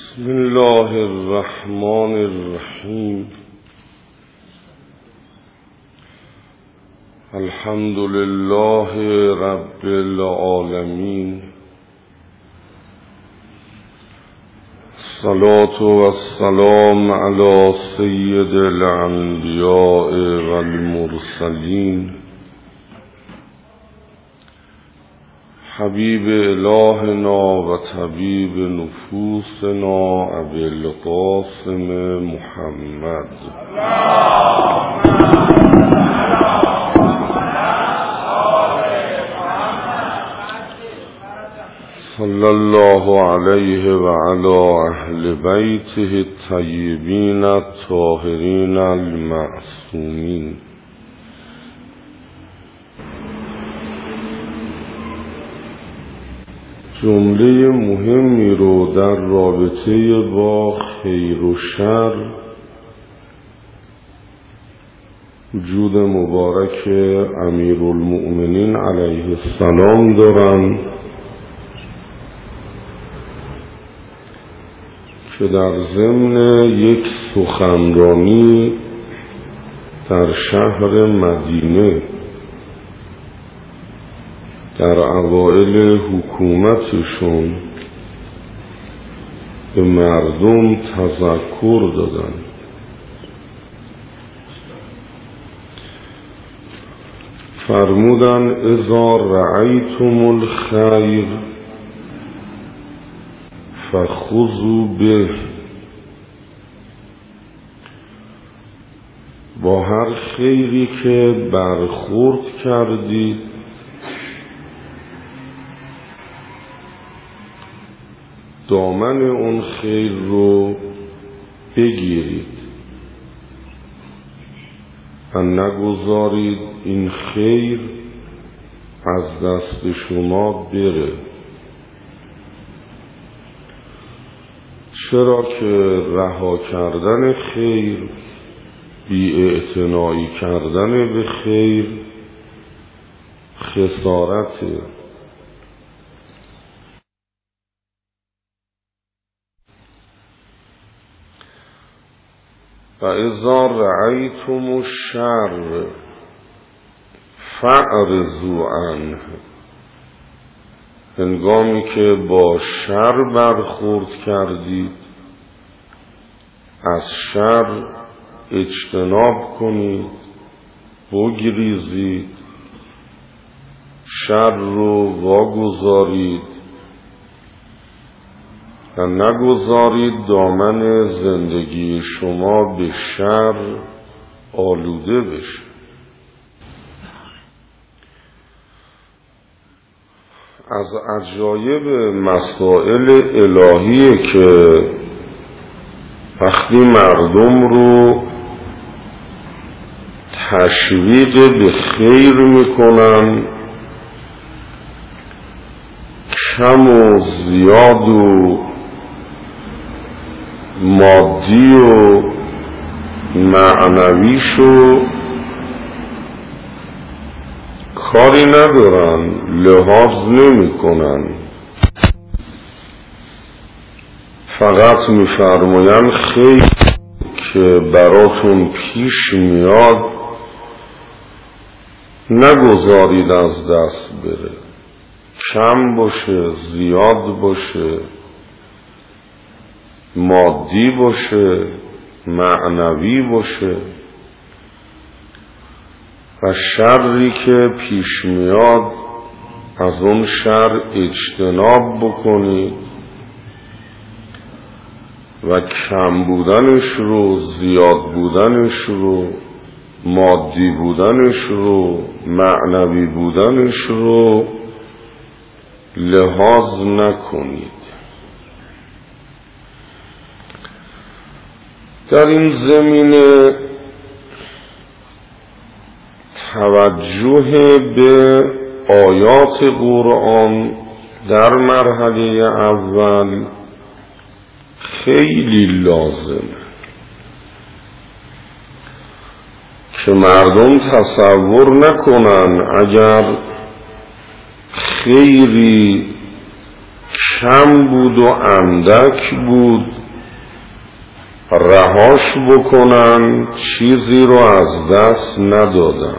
بسم الله الرحمن الرحیم. الحمد لله رب العالمین. الصلاة والسلام علی سید الانبیاء والمرسلین حبیب الهنا و طبیب نفوسنا ابی القاسم محمد صلی الله علیه و علی اهل بیته الطیبین الطاهرین المعصومین. جمله مهمی رو در رابطه با خیر و شر وجود مبارک امیرالمؤمنین علیه السلام دارن که در ضمن یک سخنرانی در شهر مدینه در اوائل حکومتشون به مردم تذکر دادن. فرمودن اذا رأیتم الخیر فخذوا به. با هر خیری که برخورد کردید دامن اون خیر رو بگیرید و نگذارید این خیر از دست شما بره. چرا که رها کردن خیر، بی‌اعتنایی کردن به خیر خسارته. و اذا رأیتم الشر فاعرضوا عنه. هنگامی که با شر برخورد کردید از شر اجتناب کنید، بگریزید، شر رو واگذارید و نگذارید دامن زندگی شما به شر آلوده بشه. از عجایب مسائل الهیه که وقتی مردم رو تشویق به خیر میکنن، کم و زیاد و مادی و معنویشو کاری ندارن، لحاظ نمی کنن، فقط میفرماین خیر که براتون پیش میاد نگذارید از دست بره، کم باشه، زیاد باشه، مادی باشه، معنوی باشه. و شری که پیش میاد از اون شر اجتناب بکنید و کم بودنش رو، زیاد بودنش رو، مادی بودنش رو، معنوی بودنش رو لحاظ نکنید. در این زمینه توجه به آیات قرآن در مرحله اول خیلی لازمه که مردم تصور نکنن اگر خیری کم بود و اندک بود رهاش بکنن چیزی رو از دست ندادن.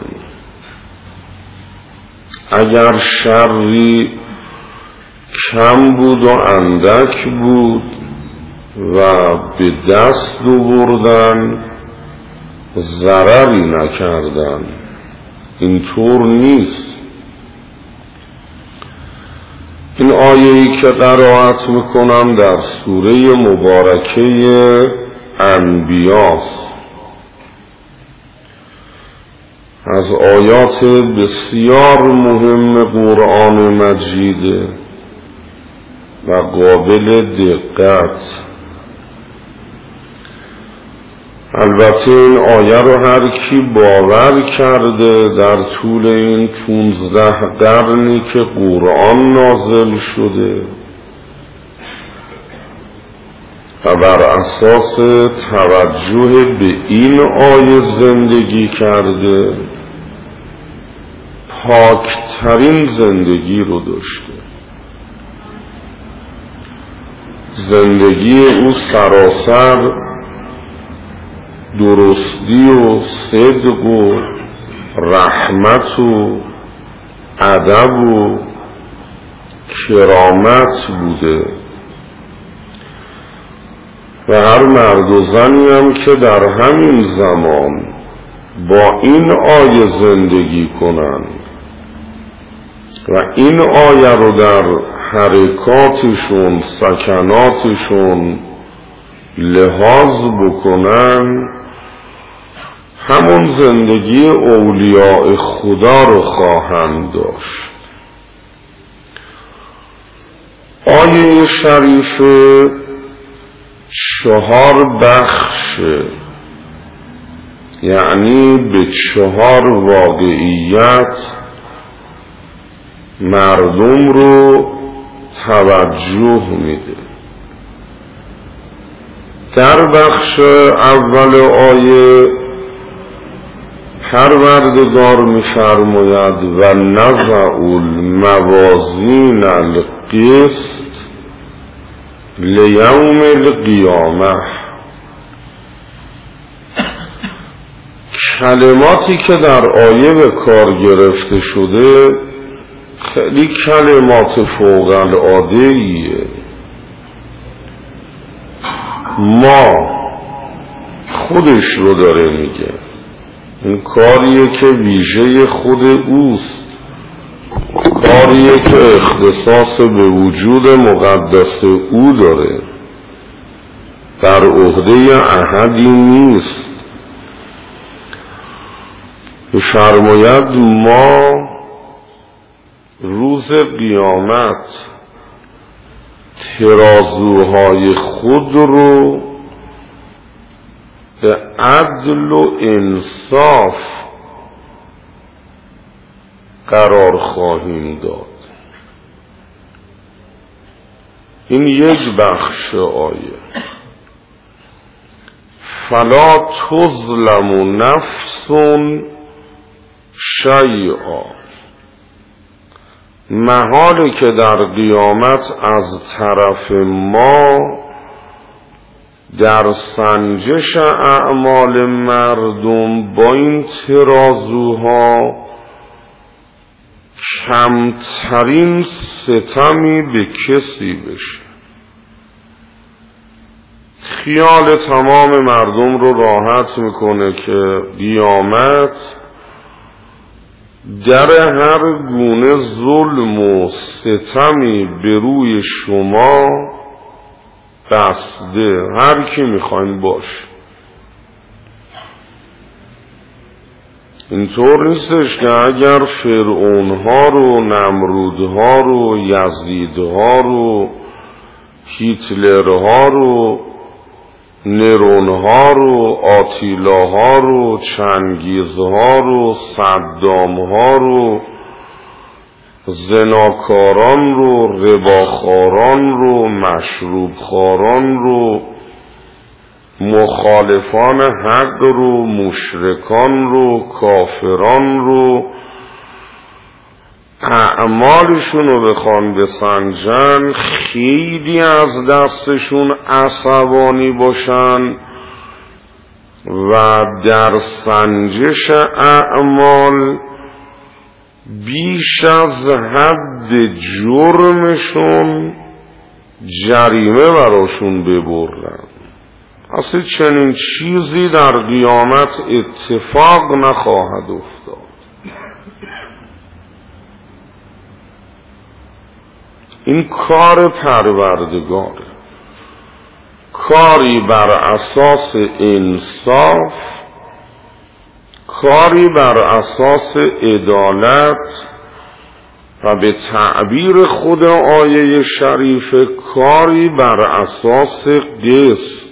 اگر شری کم بود و اندک بود و به دست آوردن ضرری نکردن، اینطور نیست. این آیه‌ای که قرائت میکنم در سوره مبارکه انبیاست، از آیات بسیار مهم قرآن مجید و قابل دقت. البته این آیه رو هر کی باور کرده در طول این 15 قرنی که قرآن نازل شده و بر اساس توجه به این آیه زندگی کرده، پاکترین زندگی رو داشته. زندگی او سراسر درستی و صدق و رحمت و ادب و کرامت بوده و هر مرد و زنی هم که در همین زمان با این آیه زندگی کنند و این آیه رو در حرکاتشون سکناتشون لحاظ بکنن، همون زندگی اولیاء خدا رو خواهند داشت. آیه شریفه 4 بخشه، یعنی به 4 واقعیت مردم رو توجه میده. در بخش اول آیه پروردگار می‌فرماید و نضع الموازین القسط لیوم القیامه. کلماتی که در آیه به کار گرفته شده خیلی کلمات فوق العاده‌ایه. ما خودش رو داره میگه، این کاریه که ویژه خود اوست، کاریه که اختصاص به وجود مقدس او داره، در عهده احدی نیست. فرماید ما روز قیامت ترازوهای خود رو به عدل و انصاف قرار خواهیم داد. این یک بخش آیه. فلا تظلم نفس شیئا، محاله که در قیامت از طرف ما در سنجش اعمال مردم با این ترازوها کمترین ستمی به کسی بشه. خیال تمام مردم رو راحت میکنه که قیامت در هر گونه ظلم و ستمی به روی شما بسته، هر کی میخواین باش. اینطور نیستش که اگر فرعونها رو، نمرودها رو، یزیدها رو، هیتلرها رو، نرونها رو، آتیلاها رو، چنگیزها رو، صدامها رو، زناکاران رو، رباخاران رو، مشروبخاران رو، مخالفان حق رو، مشرکان رو، کافران رو، اعمالشون رو بخوان بسنجن، خیلی از دستشون عصبانی باشن و در سنجش اعمال بیش از حد جرمشون جریمه براشون ببرن. اصلا چنین چیزی در قیامت اتفاق نخواهد افتاد. این کار پروردگاره، کاری بر اساس انصاف، کاری بر اساس عدالت و به تعبیر خود آیه شریفه کاری بر اساس قسط.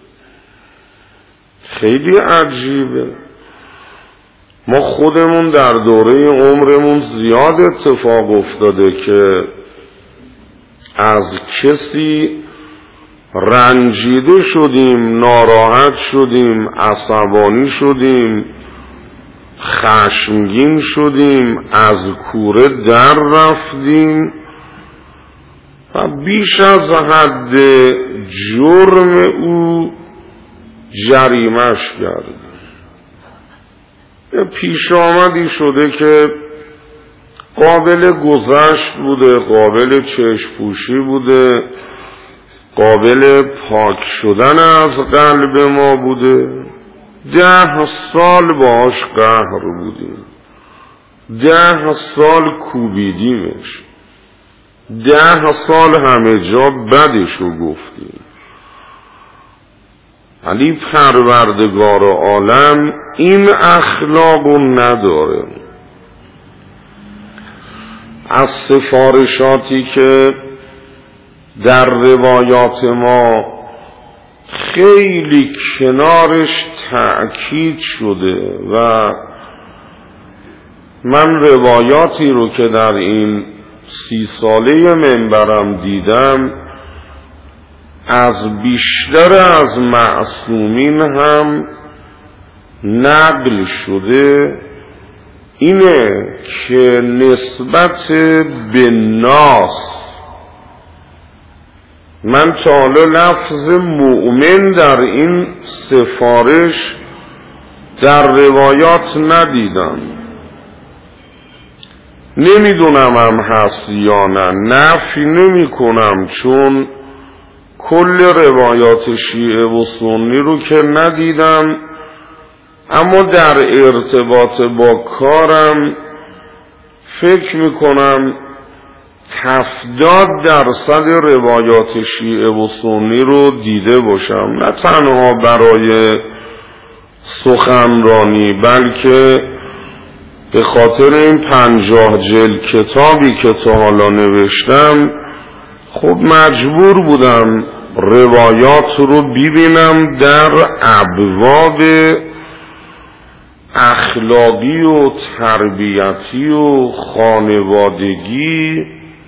خیلی عجیبه. ما خودمون در دوره عمرمون زیاد اتفاق افتاده که از کسی رنجیده شدیم، ناراحت شدیم، عصبانی شدیم، خشمگین شدیم، از کوره در رفتیم و بیش از حد جرم او جریمش کردیم. پیش آمدی شده که قابل گذشت بوده، قابل چشم پوشی بوده، قابل پاک شدن از قلب ما بوده. 10 سال باهاش قهر بودیم، 10 سال کوبیدیمش، 10 سال همه جا بدشو گفتیم. ولی پروردگار عالم این اخلاقو نداره. از سفارشاتی که در روایات ما خیلی کنارش تأکید شده و من روایاتی رو که در این 30 ساله منبرم دیدم از بیشتر از معصومین هم نقل شده، اینه که نسبت به ناس، من تا حالا لفظ مؤمن در این سفارش در روایات ندیدم. نمیدونم هم هست یا نه، نفی نمی کنم چون کل روایات شیعه و سنی رو که ندیدم، اما در ارتباط با کارم فکر میکنم 70% روایات شیعه و سنی رو دیده باشم، نه تنها برای سخنرانی بلکه به خاطر این 50 جلد کتابی که تا حالا نوشتم خب مجبور بودم روایات رو ببینم در ابواب اخلاقی و تربیتی و خانوادگی،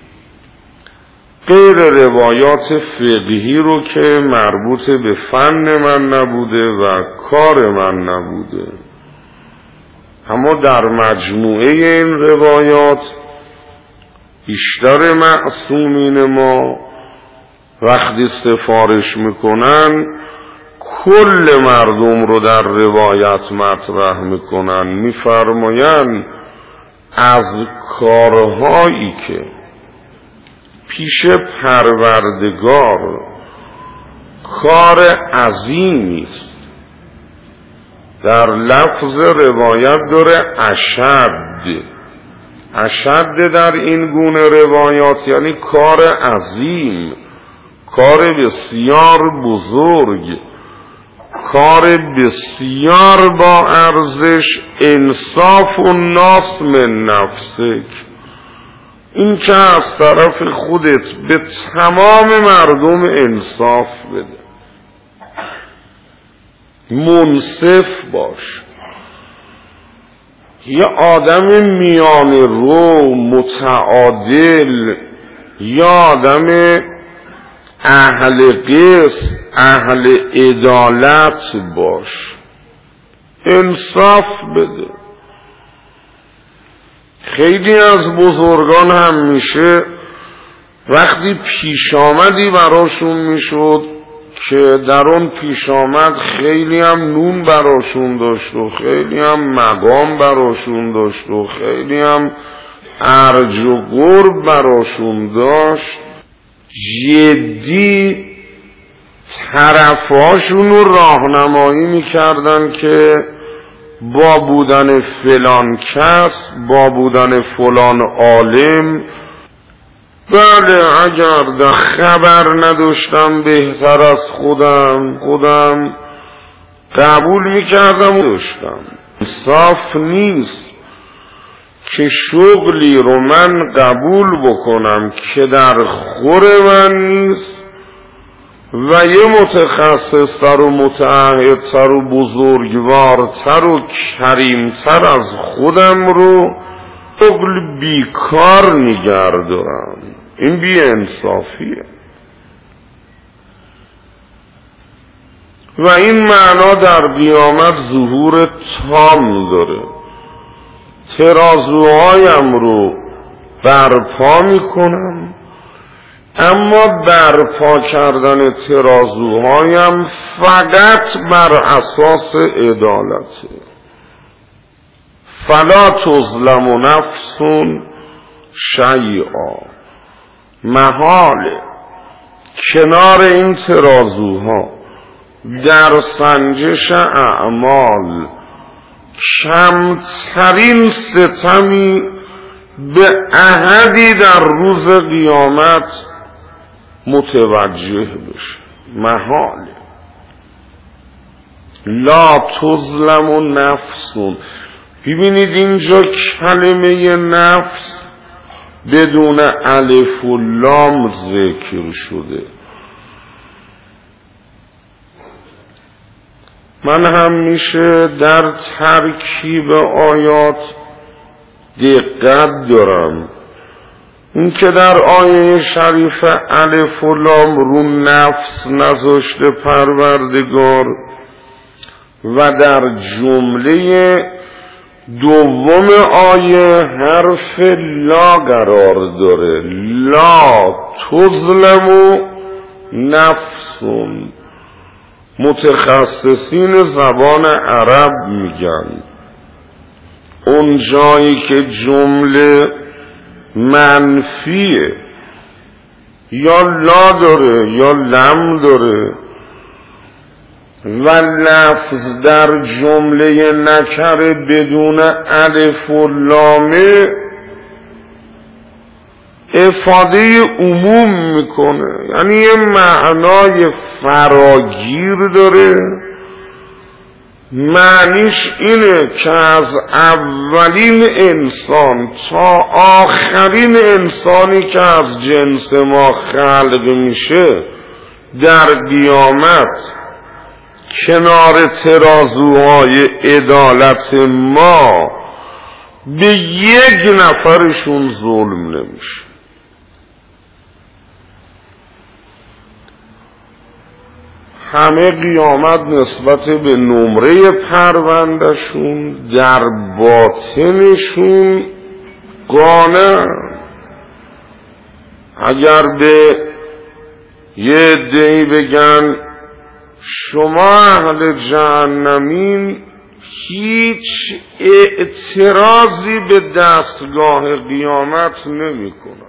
غیر روایات فقهی رو که مربوط به فن من نبوده و کار من نبوده. اما در مجموعه این روایات بیشتر معصومین ما وقتی سفارش میکنن کل مردم رو در روایت مطرح میکنن، میفرماین از کارهایی که پیش پروردگار کار عظیمی است، در لفظ روایت داره اشد در این گونه روایات یعنی کار عظیم، کار بسیار بزرگ، کار بسیار با ارزش، انصاف الناس من نفسک، این که از طرف خودت به تمام مردم انصاف بده، منصف باش، یه آدم میان رو متعادل، یا آدم اهل قسط، اهل عدالت باش، انصاف بده. خیلی از بزرگان همیشه وقتی پیش آمدی براشون میشد که در اون پیش آمد خیلی هم نون براشون داشت و خیلی هم مقام براشون داشت و خیلی هم ارج و قرب براشون داشت، جدی طرفهاشون رو راهنمایی میکردن که با بودن فلان کس، با بودن فلان عالم، بله اگر در خبر نداشتم بهتر از خودم قبول میکردم و داشتم. انصاف نیست که شغلی رو من قبول بکنم که در خور من نیست و یه متخصصتر و متعهدتر و بزرگوارتر و کریمتر از خودم رو شغل بیکار نگردارم. این بی انصافیه و این معنا در قیامت ظهور تام داره. ترازوهایم رو برپا میکنم، اما برپا کردن ترازوهایم فقط بر اساس عدالته. فلا تظلم نفس شیئا، محاله کنار این ترازوها در سنجش اعمال کمترین ستمی به احدی در روز قیامت متوجه بشه. محاله. لا تظلم نفس. ببینید اینجا کلمه نفس بدون الف و لام ذکر شده. من همیشه در ترکیب آیات دقت دارم. این که در آیه شریف الف و لام رو نفس نذاشته پروردگار و در جمله دوم آیه حرف لا قرار داره. لا تظلم نفس. متخصصین زبان عرب میگن اون جایی که جمله منفیه یا لا داره یا لم داره و لفظ در جمله نکره بدون الف و لامه افاده عموم میکنه، یعنی یه معنای فراگیر داره. معنیش اینه که از اولین انسان تا آخرین انسانی که از جنس ما خلق میشه در قیامت کنار ترازوهای عدالت ما به یک نفرشون ظلم نمیشه. همه قیامت نسبت به نمره پروندهشون در باطنشون قانع. اگر به یه عده‌ای بگن شما اهل جهنمین، هیچ اعتراضی به دستگاه قیامت نمی کنن.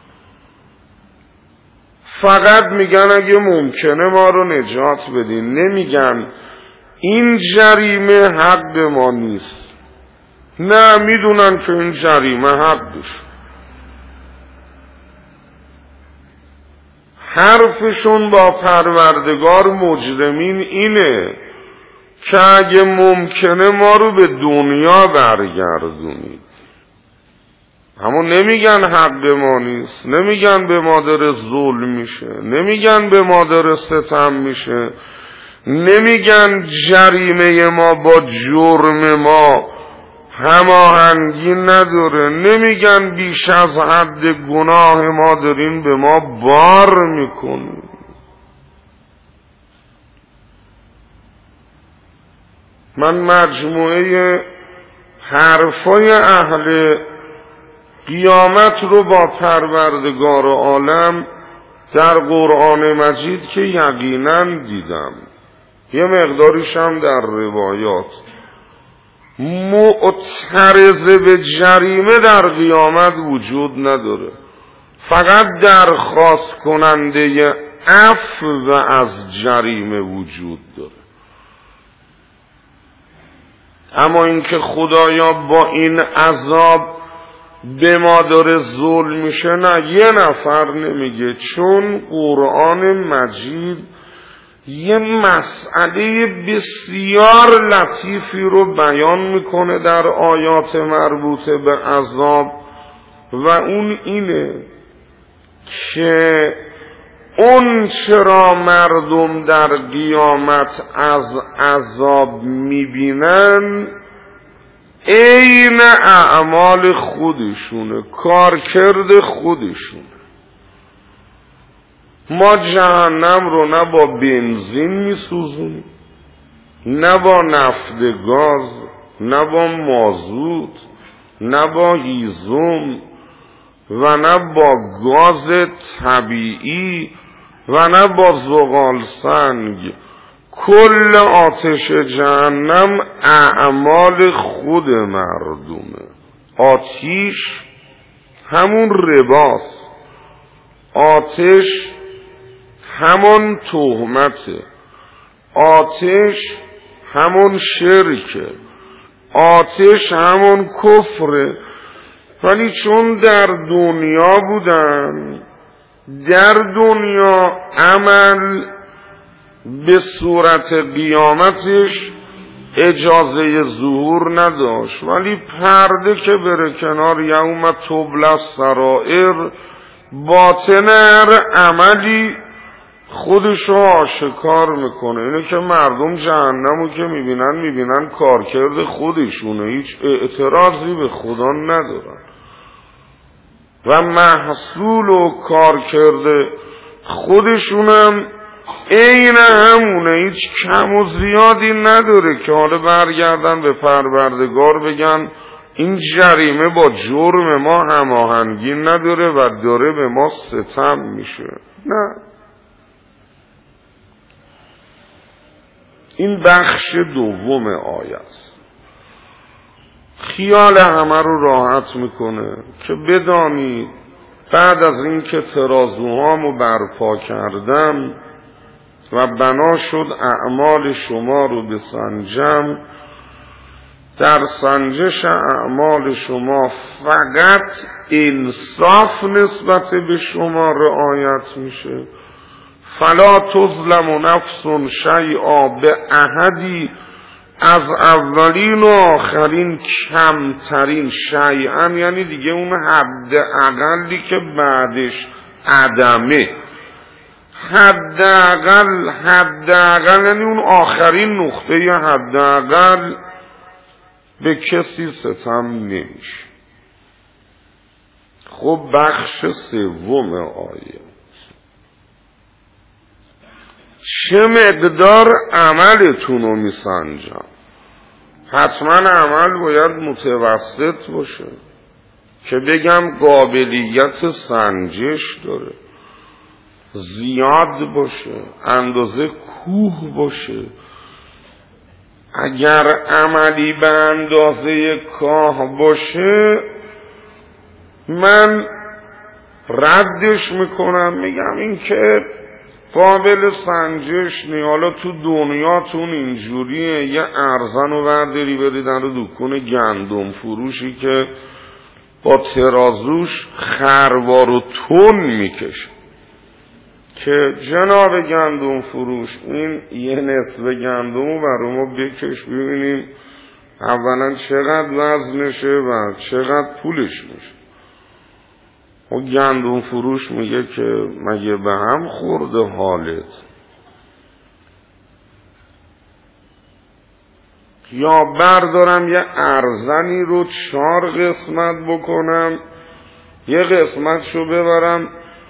فقط میگن اگه ممکنه ما رو نجات بدین. نمیگن این جریمه حق ما نیست. نه، میدونن که این جریمه حقش. حرفشون با پروردگار مجرمین اینه که اگه ممکنه ما رو به دنیا برگردونید. اما نمیگن حق ما نیست، نمیگن به ما داره ظلم میشه، نمیگن به ما داره ستم میشه، نمیگن جریمه ما با جرم ما هماهنگی نداره، نمیگن بیش از حد گناه ما دارین به ما بار میکنین. من مجموعه حرفای اهل قیامت رو با پروردگار عالم در قرآن مجید که یقینا دیدم، یه مقداریش هم در روایات، معترض به جریمه در قیامت وجود نداره، فقط درخواست کننده عفو از جریمه وجود داره. اما اینکه خدایا با این عذاب به ما داره ظلم میشه، نه، یه نفر نمیگه، چون قرآن مجید یه مسئله بسیار لطیفی رو بیان میکنه در آیات مربوطه به عذاب، و اون اینه که اون چرا مردم در قیامت از عذاب میبینن عین اعمال خودشونه، کارکرد خودشونه. ما جهنم رو نه با بنزین میسوزونیم، نه با نفت گاز، نه با مازوت، نه با هیزم، و نه با گاز طبیعی، و نه با زغال سنگ. کل آتش جهنم اعمال خود مردمه. آتش همون رباست، آتش همون تهمته، آتش همون شرکه، آتش همون کفره. ولی چون در دنیا بودن، در دنیا عمل به صورت قیامتش اجازه ظهور نداشت، ولی پرده که بره کنار، یوم تبلی السرائر، باطن هر عملی خودشو آشکار میکنه. اینه که مردم جهنمو که میبینن کارکرد خودشونه، هیچ اعتراضی به خدا ندارن و محصول و کارکرد خودشونم عین همونه، هیچ کم و زیادی نداره که حالا برگردن به پروردگار بگن این جریمه با جرم ما هماهنگی نداره و داره به ما ستم میشه. نه، این بخش دوم آیه است. خیال همه رو راحت میکنه که بدانید بعد از این که ترازوهامو برپا کردم و بنا شد اعمال شما رو بسنجم، در سنجش اعمال شما فقط انصاف نسبت به شما رعایت میشه. فلا تظلم نفس شیئا، به احدی از اولین و آخرین کمترین شیئا، یعنی دیگه اون حد اقلی که بعدش عدمه، حد اقل یعنی اون آخرین نقطه یا حد اقل، به کسی ستم نمیشه. خب بخش سوم آیه، چه مقدار عملتون رو میسنجم؟ حتما عمل باید متوسط باشه که بگم قابلیت سنجش داره، زیاد باشه، اندازه کوه باشه. اگر عملی به اندازه کاه باشه من ردش میکنم، میگم این که قابل سنجش نی. حالا تو دنیاتون اینجوریه، یه ارزن رو برداری بری در دکون گندم فروشی که با ترازوش خروار و تون میکشه که جناب گندم فروش این یه نصف گندم رو برای ما بکش ببینیم اولا چقدر وزنشه و چقدر پولش میشه. و گندم فروش میگه که مگه به هم خورده حالت؟ یا بردارم یه ارزنی رو 4 قسمت بکنم، یه قسمتشو ببرم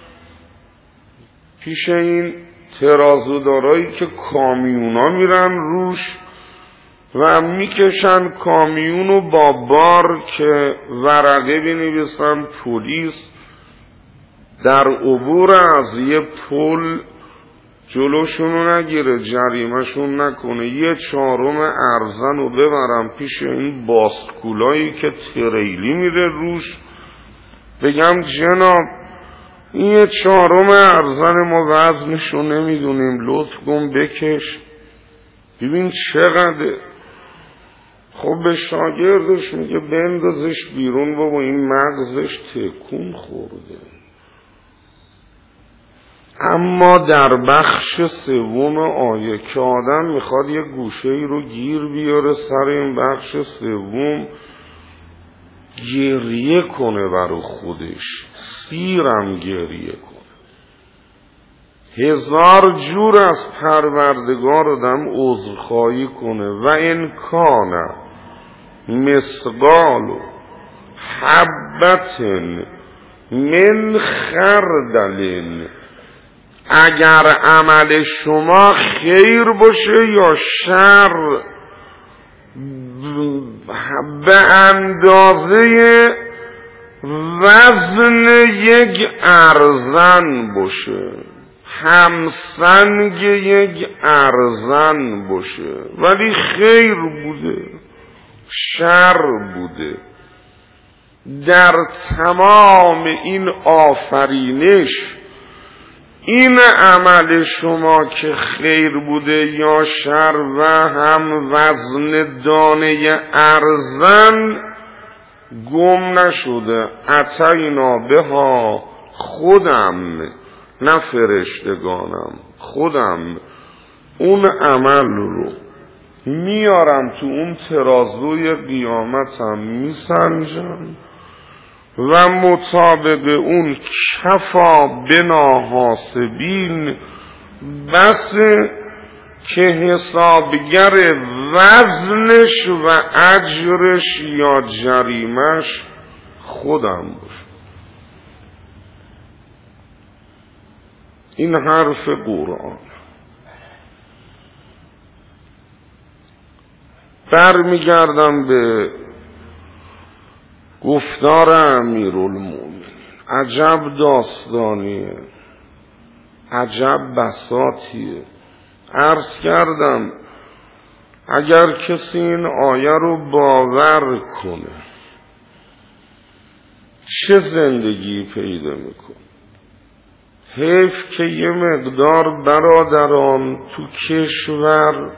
پیش این ترازودارایی که کامیونا میرن روش، و میکشن کامیونو با بار که ورقه بنویسن پلیس در عبور از یه پل جلوشونو نگیره، جریمهشون نکنه، 1/4 ارزن رو ببرم پیش این باسکولایی که تریلی میره روش، بگم جناب این 1/4 ارزن ما وزنشو نمیدونیم، لطف کن بکش ببین چقدر. خب به شاگردش میگه بندازش بیرون بابا این مغزش تکون خورده. اما در بخش 3 آیه که آدم میخواد یه گوشه ای رو گیر بیاره سر این بخش 3 گریه کنه برای خودش، سیرم گریه کنه، 1000 جور از پروردگار آدم عذرخواهی کنه. و انکان مثقال حبة من خردل، اگر عمل شما خیر باشه یا شر به اندازه وزن 1 ارزن باشه، همسنگ 1 ارزن باشه، ولی خیر بوده شر بوده، در تمام این آفرینش این عمل شما که خیر بوده یا شر و هم وزن دانه ارزن گم نشده. اتینا بها، خودم نه فرشتگانم، خودم اون عمل رو میارم تو اون ترازوی قیامتم میسنجم و مطابق اون کفا بنا حاسبین، بس که حسابگر وزنش و اجرش یا جریمش خودم باشه. این حرف قرآن. برمیگردم به گفتار امیرالمومنین. عجب داستانیه، عجب بساطیه. عرض کردم اگر کسی این آیه رو باور کنه چه زندگی پیدا میکنه. حیف که یه مقدار برادران تو کشور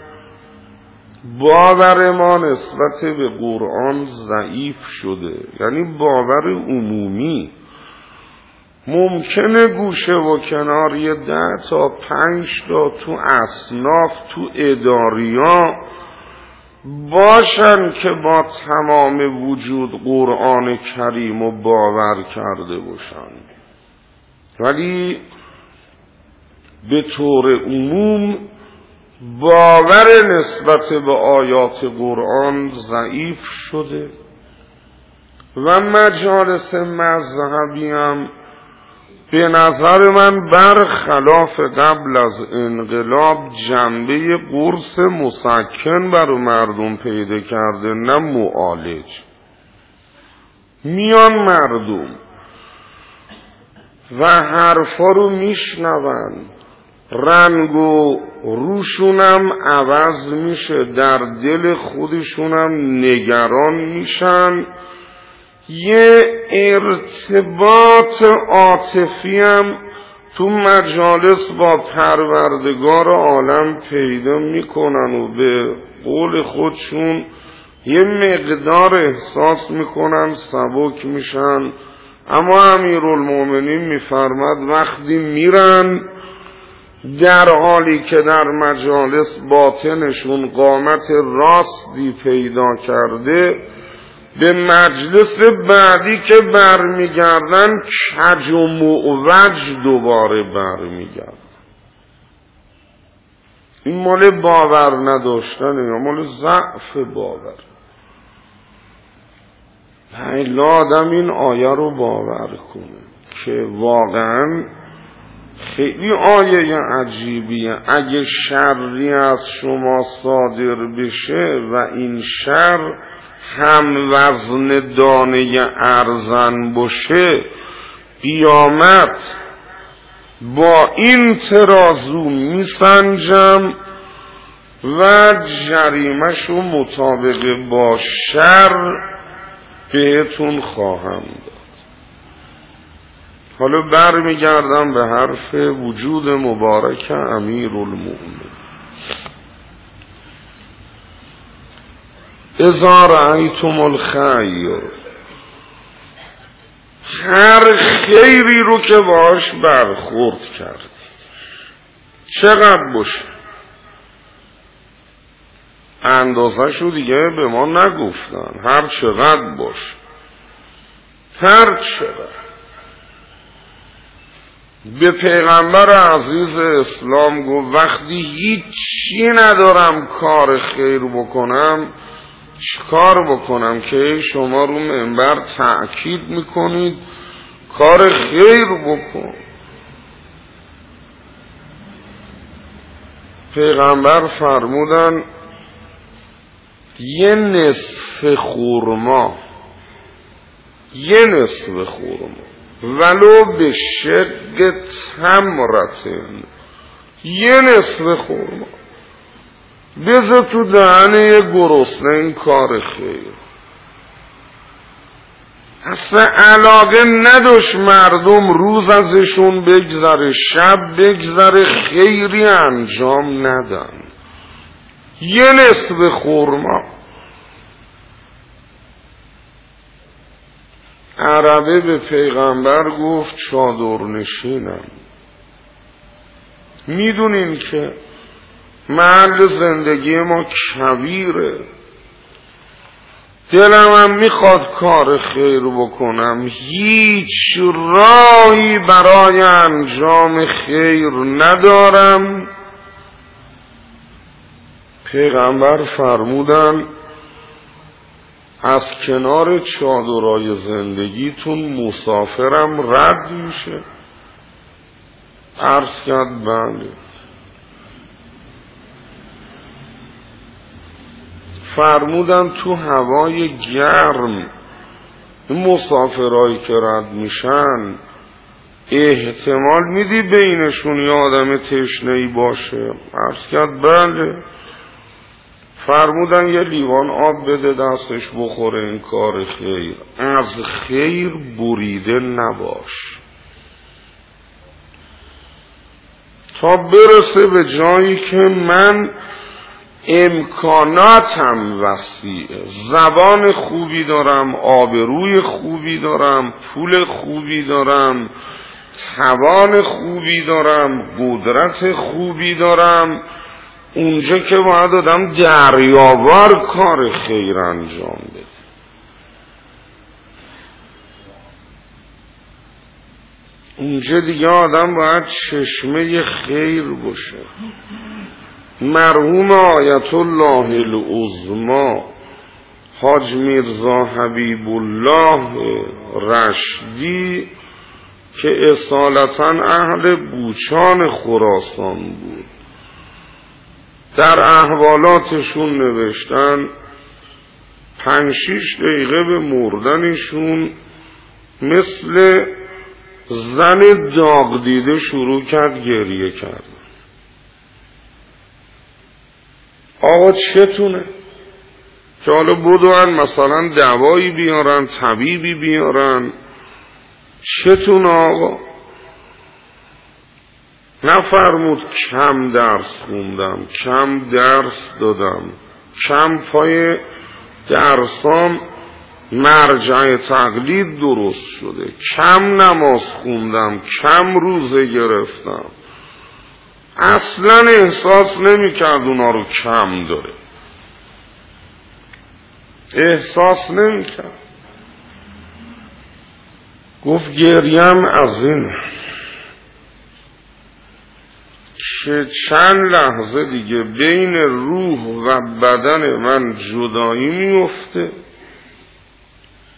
باور ما نسبت به قرآن ضعیف شده، یعنی باور عمومی. ممکنه گوشه و کنار 10 تا 5 تا تو اصناف تو اداریا باشن که با تمام وجود قرآن کریم رو باور کرده باشن، ولی به طور عموم باور نسبت به آیات قرآن ضعیف شده و مجالس مذهبی هم به نظر من برخلاف قبل از انقلاب جنبه قرص مسکن برای مردم پیدا کرده نه معالج. میان مردم و حرفا رو میشنون، رنگ و روشونم عوض میشه، در دل خودشونم نگران میشن، یه ارتباط عاطفی هم تو مجالس با پروردگار عالم پیدا میکنن و به قول خودشون یه مقدار احساس میکنن سبک میشن. اما امیرالمومنین میفرماد وقتی میرن در حالی که در مجالس باطنشون قامت راستی پیدا کرده، به مجلس بعدی که برمیگردن کج و معوج دوباره برمیگردن. این مال باور نداشتنه یا مال ضعف باور؟ الا آدم این آیه رو باور کنه که واقعا خیلی آیه عجیبیه. اگه شری از شما صادر بشه و این شر هم وزن دانه ارزن باشه، قیامت با این ترازو میسنجم و جریمه‌شو مطابق با شر بهتون خواهم داد. حالا برمیگردم به حرف وجود مبارک امیرالمؤمنین. اذا رأیتم الخیر، هر خیری رو که باش برخورد کردید، چقدر باشه، اندازه‌شو دیگه به ما نگفتن، هر چقدر باشه، هر چقدر. به پیغمبر عزیز اسلام گفت وقتی هیچی ندارم کار خیر بکنم، چیکار بکنم که شما رو منبر تأکید میکنید کار خیر بکن؟ پیغمبر فرمودن یه نصف خورما، یه نصف خورما ولو به شق تمرتن، یه نصف خورما بذار تو دهن یه گرسنه، این کار خیر. اصلا علاقه نداشت مردم روز ازشون بگذره، شب بگذره، خیری انجام ندن. یه نصف خورما. عربه به پیغمبر گفت چادرنشینم. میدونین که محل زندگی ما کویره، دلم هم میخواد کار خیر بکنم، هیچ راهی برای انجام خیر ندارم. پیغمبر فرمودن از کنار چادرای زندگیتون مسافرم رد میشه. عرض کرد بله. فرمودن تو هوای گرم این مسافرایی که رد میشن احتمال میدی بینشون یه آدم تشنه‌ای باشه؟ عرض کرد بله. فرمودن یه لیوان آب بده دستش بخوره، این کار خیر. از خیر بریده نباش تا برسه به جایی که من امکاناتم وسیعه، زبان خوبی دارم، آبروی خوبی دارم، پول خوبی دارم، توان خوبی دارم، قدرت خوبی دارم، اونجا که باید آدم دریاوار کار خیر انجام بده. اونجا دیگه آدم باید چشمه خیر باشه. مرحوم آیت الله العظما حاج میرزا حبیب الله رشدی که اصالتا اهل بوچان خراسان بود، در احوالاتشون نوشتن 5-6 دقیقه به مردنشون مثل زن داغ دیده شروع کرد گریه کرد. آقا چتونه که حالا بدون مثلا دوایی بیارن، طبیبی بیارن؟ چتونه آقا؟ نفرمود کم درس خوندم، کم درس دادم، کم پای درسام مرجع تقلید درست شده، کم نماز خوندم، کم روزه گرفتم. اصلا احساس نمی کرد اونا رو کم داره، احساس نمی کرد. گفت گریم از این که چند لحظه دیگه بین روح و بدن من جدایی میفته.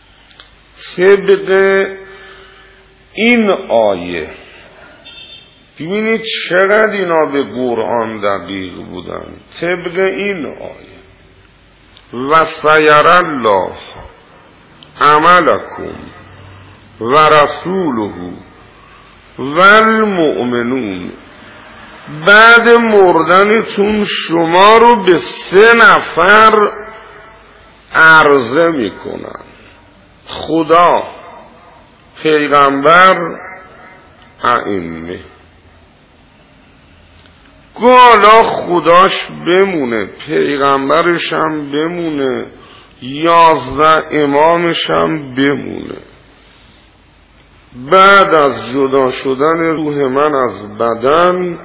طبق این آیه ببینید چقدر اینا به قرآن دقیق بودن. طبق این آیه و سیر الله عملکم و رسوله و المؤمنون، بعد مردنتون شما رو به 3 نفر عرضه میکنن: خدا، پیغمبر، ائمه. حالا خداش بمونه، پیغمبرش هم بمونه، 11 امامش هم بمونه. بعد از جدا شدن روح من از بدن،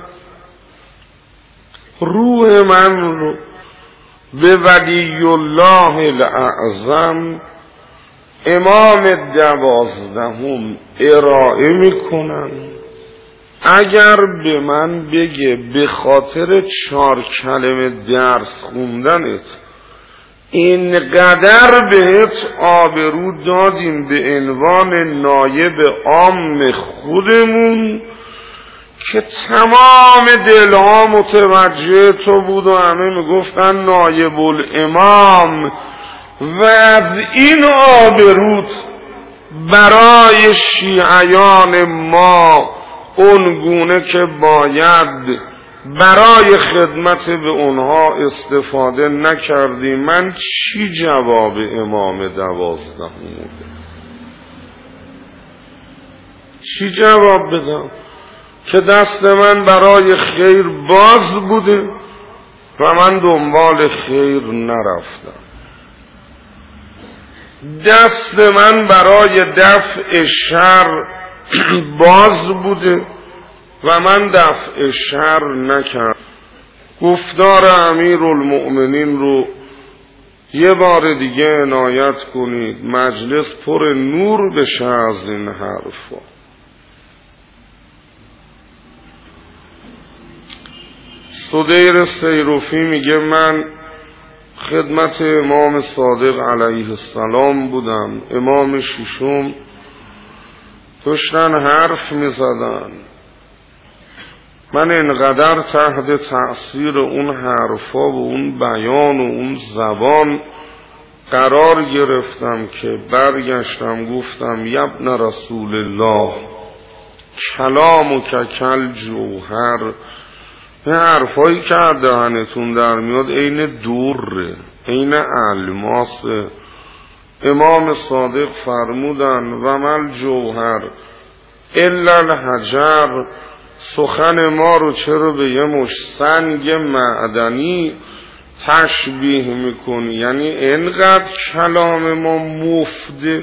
روح من رو به ولی الله الاعظم امام 12 ارائه میکنن. اگر به من بگه به خاطر 4 کلمه درس خوندنت اینقدر بهت آبرو دادیم به عنوان نایب عام خودمون که تمام دلها متوجه تو بود و همه میگفتن نایب الامام، و از این آبروت برای شیعیان ما اونگونه که باید برای خدمت به اونها استفاده نکردی. من چی جواب امام 12 بوده؟ چی جواب بدم؟ که دست من برای خیر باز بوده و من دنبال خیر نرفتم. دست من برای دفع شر باز بوده و من دفع شر نکردم. گفتار امیرالمؤمنین رو یه بار دیگه عنایت کنید، مجلس پر نور بشه از این حرفا. صدیر سیروفی میگه من خدمت امام صادق علیه السلام بودم، امام ششم، داشتن حرف میزدن، من انقدر تحت تأثیر اون حرفا و اون بیان و اون زبان قرار گرفتم که برگشتم گفتم یبن رسول الله کلام که کل جوهر. این حرفایی که دهنتون در میاد عین دوره، عین الماسه. امام صادق فرمودن و مل جوهر الا الحجر، سخن ما رو چرا به یه مش سنگ معدنی تشبیه میکنی؟ یعنی اینقدر کلام ما مفته،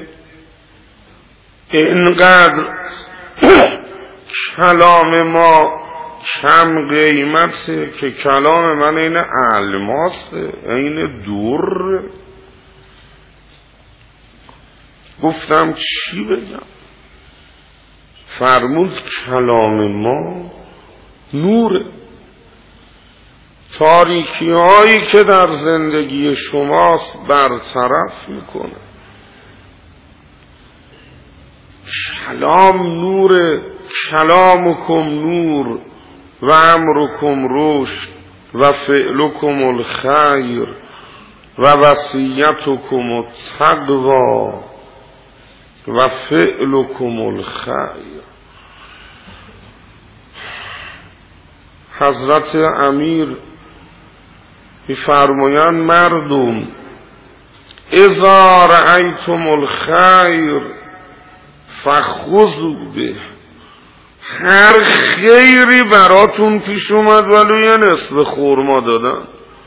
اینقدر کلام ما کم قیمته که کلام من این الماسه، این دور. گفتم چی بگم؟ فرمود کلام ما نوره. تاریکی هایی که در زندگی شماست برطرف میکنه. کلام نوره. کلامکم نور و امرکم رشد و فعلکم الخیر و وصیتکم التقوی و فعلکم الخیر. حضرت امیر می‌فرمایند مردم اذا رأیتم الخیر فخذوا به. هر خیری براتون پیش اومد ولو یه نصف خرما دادن،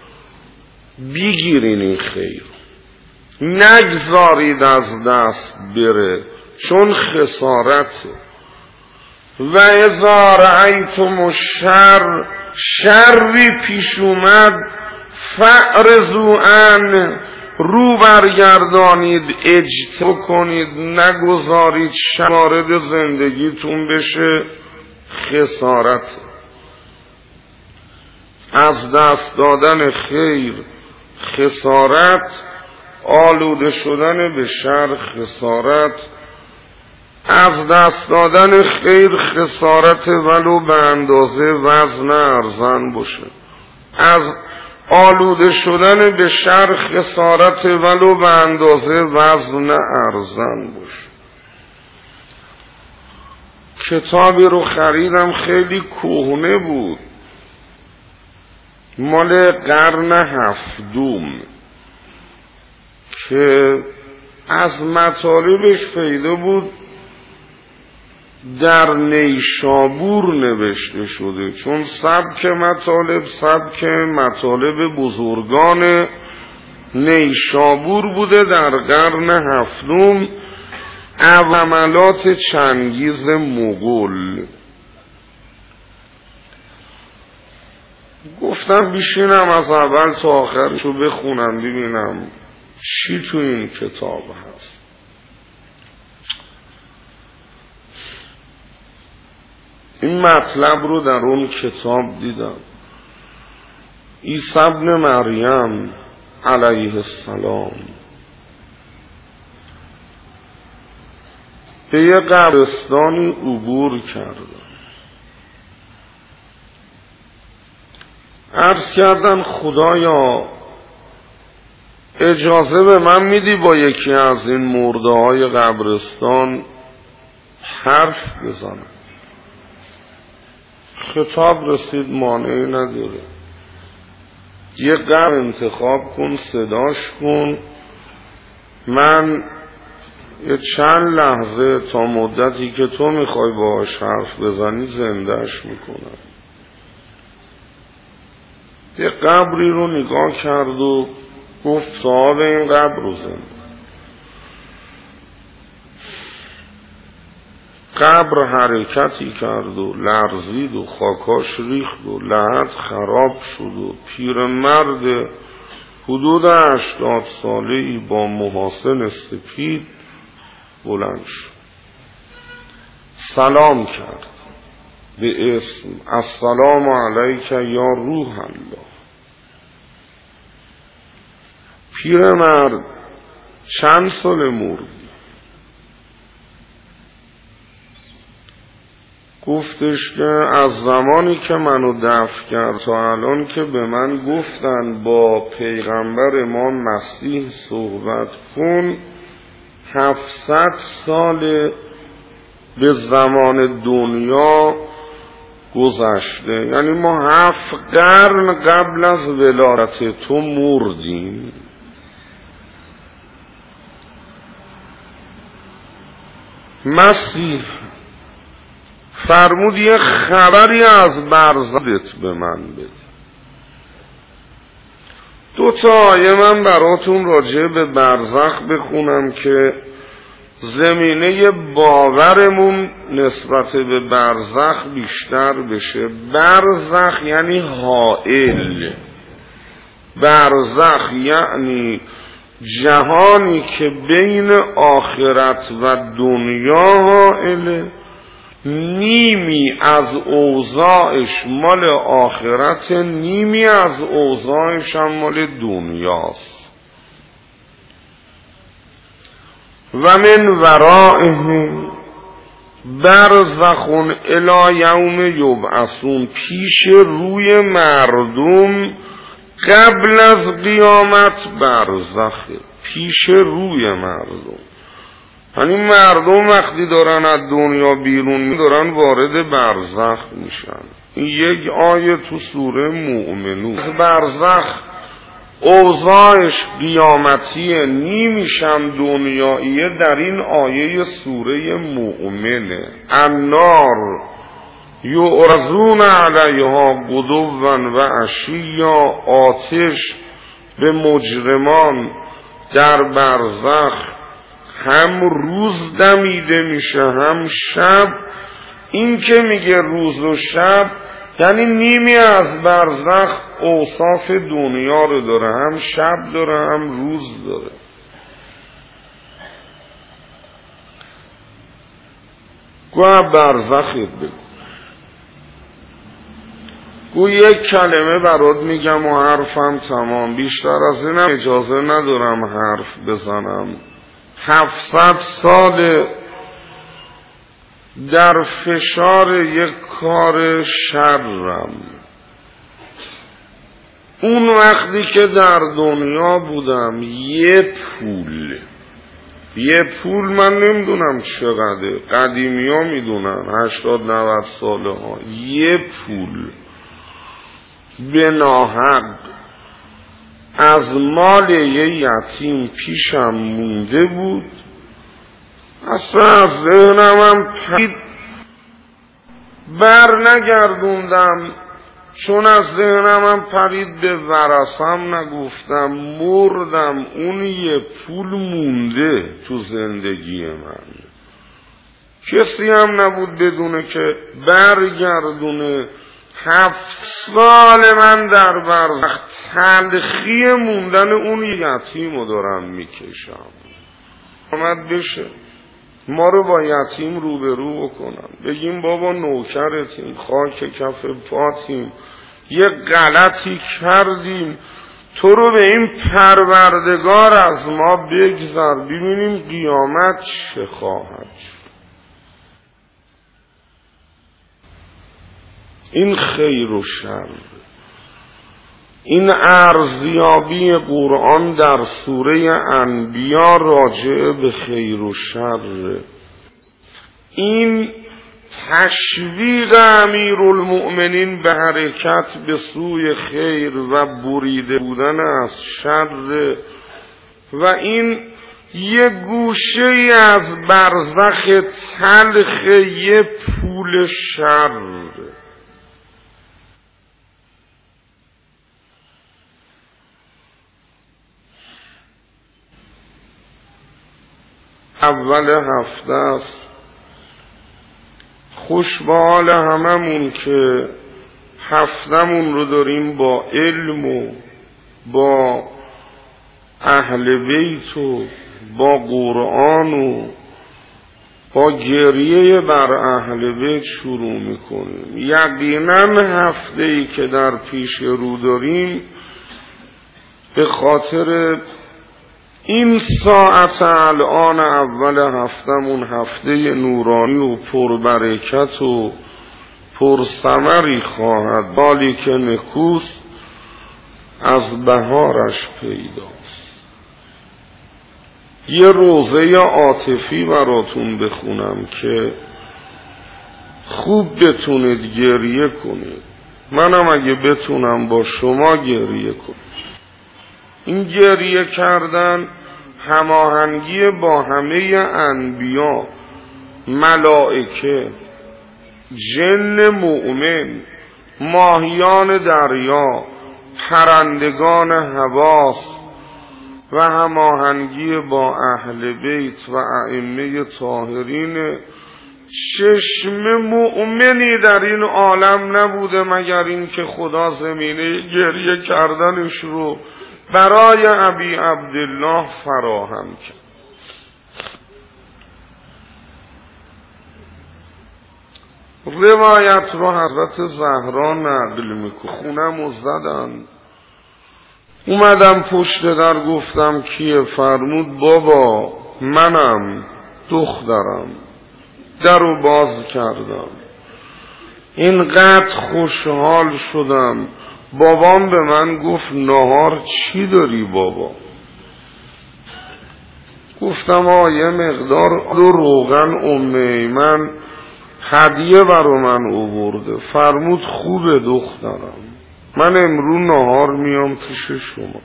بگیرین این خیر، نگذارید از دست بره، چون خسارته. و اذا رأیتم الشر، شری پیش اومد فاعرضوا عنه، رو برگردانید، اجتناب کنید، نگذارید وارد زندگیتون بشه خسارت. از دست دادن خیر خسارت، آلوده شدن به شر خسارت، از دست دادن خیر خسارت ولو به اندازه وزن ارزن باشه، از آلوده شدن به شر خسارت ولو به اندازه وزن ارزن باشه. کتابی رو خریدم خیلی کهنه بود، مال قرن هفتم، که از مطالبش پیدا بود در نیشابور نوشته شده، چون سبک مطالب بزرگان نیشابور بوده در قرن هفتم، حملات چنگیز مغول. گفتم بشینم از اول تا آخرشو بخونم ببینم چی تو این کتاب هست. این مطلب رو در اون کتاب دیدم. عیسی ابن مریم علیه السلام به یه قبرستانی عبور کردن. عرض کردن خدایا اجازه به من میدی با یکی از این مرده های قبرستان حرف بزنم؟ خطاب رسید مانعی نداره، یه قبر انتخاب کن، صداش کن، من یه چند لحظه تا مدتی که تو میخوای باهاش حرف بزنی زندهش میکنم. یه قبری رو نگاه کرد و گفت صاحب این قبر رو زنده. قبر حرکتی کرد و لرزید و خاکاش ریخت و لحد خراب شد و پیرمرد حدود 80 ساله‌ای با محاسن سپید بلند شد، سلام کرد به اسم السلام علیک یا روح الله. پیرمرد چند سال مرد؟ گفتش که از زمانی که منو دفن کرد تا الان که به من گفتن با پیغمبر ما مسیح صحبت کن 700 سال به زمان دنیا گذشته، یعنی ما 7 قرن قبل از ولادت تو مردیم. مسیح فرمود یه خبری از برزخت به من بده. 2 آیه من براتون راجع به برزخ بخونم که زمینه باورمون نسبت به برزخ بیشتر بشه. برزخ یعنی حائل، برزخ یعنی جهانی که بین آخرت و دنیا حائله، نیمی از اوضاعش مال آخرت، نیمی از اوضاعش هم مال دنیاست. و من ورائهم برزخ الی یوم یبعثون، پیش روی مردم قبل از قیامت برزخه، پیش روی مردم، یعنی مردم وقتی دارن از دنیا بیرون دارن وارد برزخ میشن. این یک آیه تو سوره مؤمنون. برزخ اوضاعش قیامتیه، نیمیشم دنیاییه. در این آیه سوره مؤمنه. النار یعرضون علیها غدوا و عشیا، آتش به مجرمان در برزخ هم روز دمیده میشه هم شب. این که میگه روز و شب یعنی نیمی از برزخ اوصاف دنیا رو داره، هم شب داره هم روز داره. گوه برزخت بگو، گو یک کلمه برات میگم و حرفم تمام، بیشتر از اینم اجازه ندارم حرف بزنم. 700 سال در فشار یک کار شرم. اون وقتی که در دنیا بودم یه پول من نمیدونم چقدر، قدیمی ها میدونن 80-90 ساله ها، یه پول به ناحق از مال یه یتیم پیشم مونده بود، اصلا از ذهنم پرید، بر نگردوندم، چون از ذهنم پرید به ورثم نگفتم، مردم، اون یه پول مونده تو زندگی من. کسی هم نبود بدونه که برگردونه. 7 سال من در برزخ تلخی موندن اون یتیم رو دارم میکشم. آمد بشه ما رو با یتیم روبرو بکنن، بگیم بابا نوکرتیم، خاک کف پاتیم، یه غلطی کردیم، تو رو به این پروردگار از ما بگذار، ببینیم قیامت چه خواهد شد. این خیر و شر، این ارزیابی قرآن در سوره انبیا راجع به خیر و شر، این تشویق امیرالمؤمنین به حرکت به سوی خیر و بریده بودن از شر، و این یه گوشه از برزخ تلخ یه پول شر. اول هفته است، خوش به حال هممون که هفتمون رو داریم با علم و با اهل بیت و با قرآن و با گریه بر اهل بیت شروع میکنیم. یقینا هفته‌ای که در پیش رو داریم به خاطر این ساعت الان اول هفتمون هفته نورانی و پربرکت و پرثمری خواهد، حالی که نکوست از بهارش پیداست. یه روزه عاطفی براتون بخونم که خوب بتونید گریه کنید، منم اگه بتونم با شما گریه کنم. این گریه کردن هماهنگی با همه انبیا، ملائکه، جن مؤمن، ماهیان دریا، پرندگان حواس و هماهنگی با اهل بیت و ائمه طاهرین. چشم مؤمنی در این عالم نبوده مگر این که خدا زمینه گریه کردنش رو برای ابی عبدالله فراهم کرد. روایت رو حضرت زهرا نقل میکنه، خونم رو زدن، اومدم پشت در گفتم کیه؟ فرمود بابا منم، دخترم. در رو باز کردم، اینقدر خوشحال شدم. بابام به من گفت نهار چی داری بابا؟ گفتم یه مقدار روغن ام ایمن هدیه برا من آورده. فرمود خوبه دخترم، من امرو نهار میام پیش شما.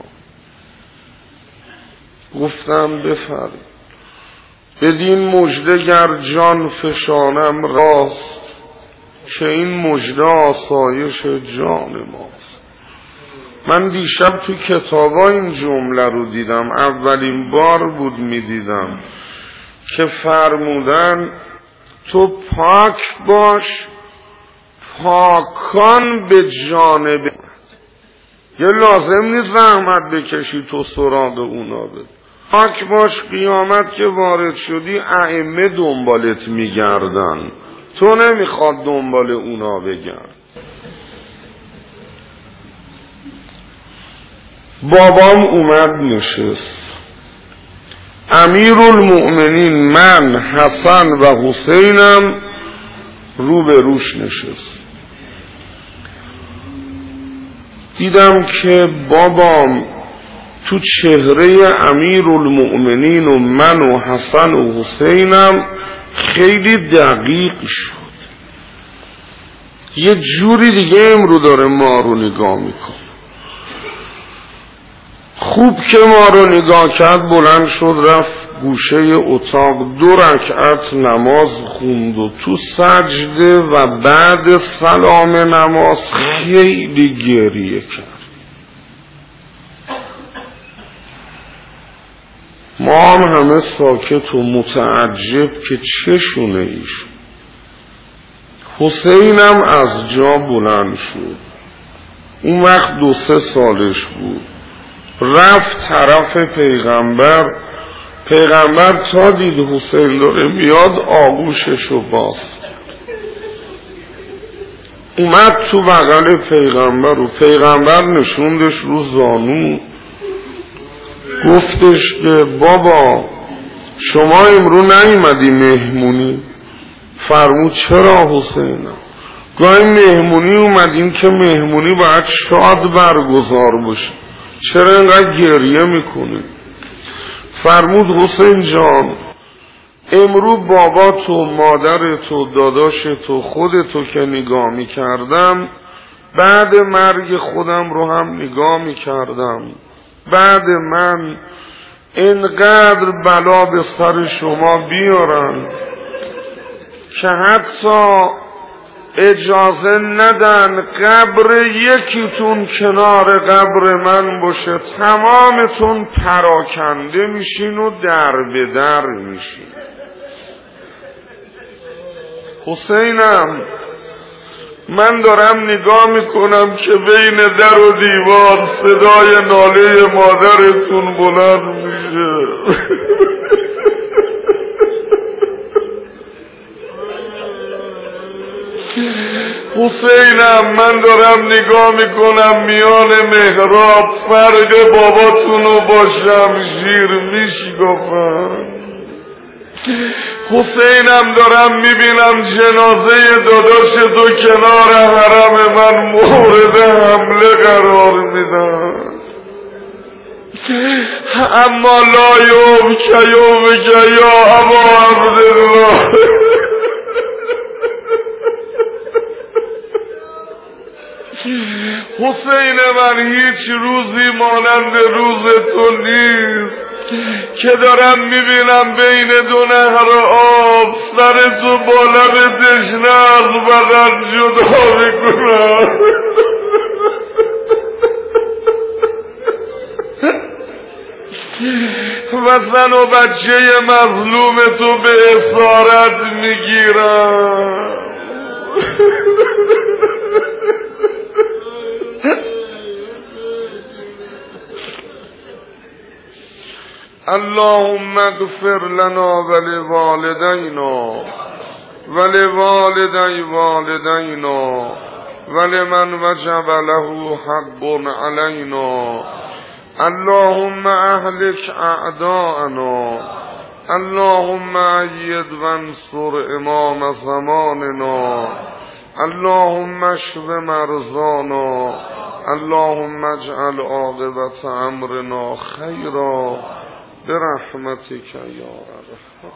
گفتم بفرمایید. بدین مژده گر جان فشانم راست، که این مژده آسایش جان ماست. من دیشب تو کتابا این جمله رو دیدم، اولین بار بود میدیدم که فرمودن تو پاک باش پاکان به جانب. یه لازم نیست زحمت بکشی تو سراغ اونا بده. پاک باش، قیامت که وارد شدی ائمه دنبالت میگردن، تو نمیخواد دنبال اونا بگرد. بابام اومد نشست، امیرالمؤمنین من، حسن و حسینم رو به روش نشست. دیدم که بابام تو چهره امیرالمؤمنین و من و حسن و حسینم خیلی دقیق شد. یه جوری دیگه امرو داره ما رو نگاه میکنه. خوب که ما رو نگاه کرد بلند شد رفت گوشه اتاق 2 رکعت نماز خوند و تو سجده و بعد سلام نماز خیلی گریه کرد. ما هم همه ساکت و متعجب که چه شونه ایشون. حسینم از جا بلند شد. اون وقت 2-3 سالش بود. رفت طرف پیغمبر تا دید حسین داره میاد آغوششو باز اومد تو بغل پیغمبر و پیغمبر نشوندش رو زانو، گفتش که بابا شما امرو نیومدی مهمونی؟ فرمود چرا حسینم؟ گاهی مهمونی اومدیم که مهمونی باید شاد برگزار باشه، چرا اینقدر گریه میکنی؟ فرمود حسین جان امرو بابا تو مادر تو داداش تو خودتو که نگاه میکردم بعد مرگ خودم رو هم نگاه میکردم، بعد من اینقدر بلا به سر شما بیارن که حتی اجازه ندن قبر یکیتون کنار قبر من باشه، تمامتون پراکنده میشین و در به در میشین. حسینم من دارم نگاه میکنم که بین در و دیوار صدای ناله مادرتون بلند میشه. حسینم من دارم نگاه میکنم میان محراب فرق باباتونو با شمشیر میشکافن. حسینم دارم میبینم جنازه داداش تو کنار حرم من مورد حمله قرار میدن، اما لا یوم که یا ابا عبدالله. حسین من هیچ روزی مانند روز تو نیست که دارم میبینم بین 2 نهر آب سر تو با لب تشنه از بدن جدا میکنم. و زن و بچه مظلوم تو به اسارت میگیرم. اللهم اغفر لنا ولوالدينا ولوالدي والدينا ولمن وجب له حق علينا. اللهم اهلك اعداءنا، اللهم ايد وانصر امام زماننا، اللهم اشف مرضانا، اللهم اجعل عاقبة امرنا خيرا برحمتك يا ارحم.